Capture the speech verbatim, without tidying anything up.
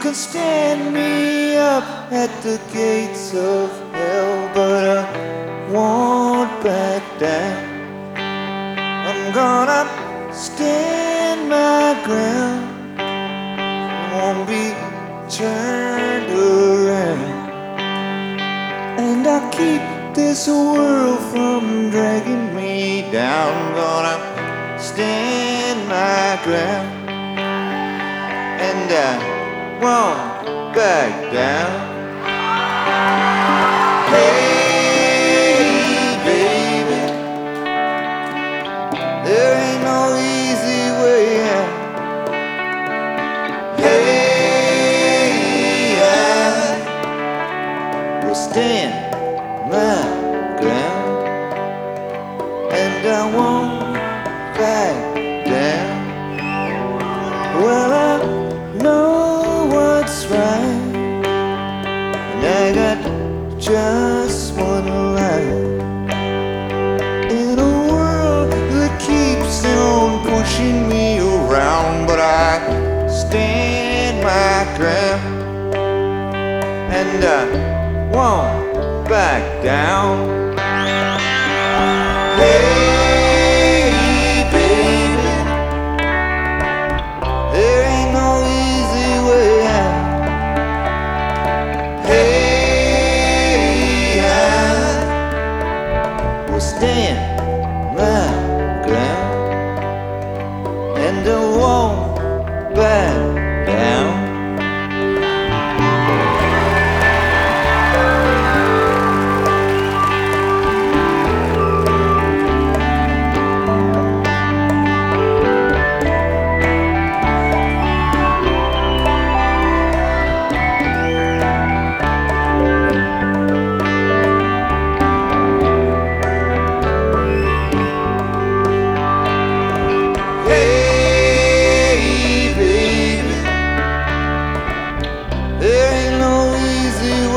can stand me up at the gates of hell, but I won't back down. I'm gonna stand my ground, won't be turned around. And I'll keep this world from dragging me down. Gonna stand my ground, and I won't back down. Hey, baby, there ain't no easy way out. Hey, I will stand my ground, and I won't back down. Well, I know what's right, and I got just one life. In a world that keeps on pushing me around, but I stand my ground, and I won't back down. Hey, baby, there ain't no easy way out. Hey, I will stand my ground, and I won't back down. There ain't no easy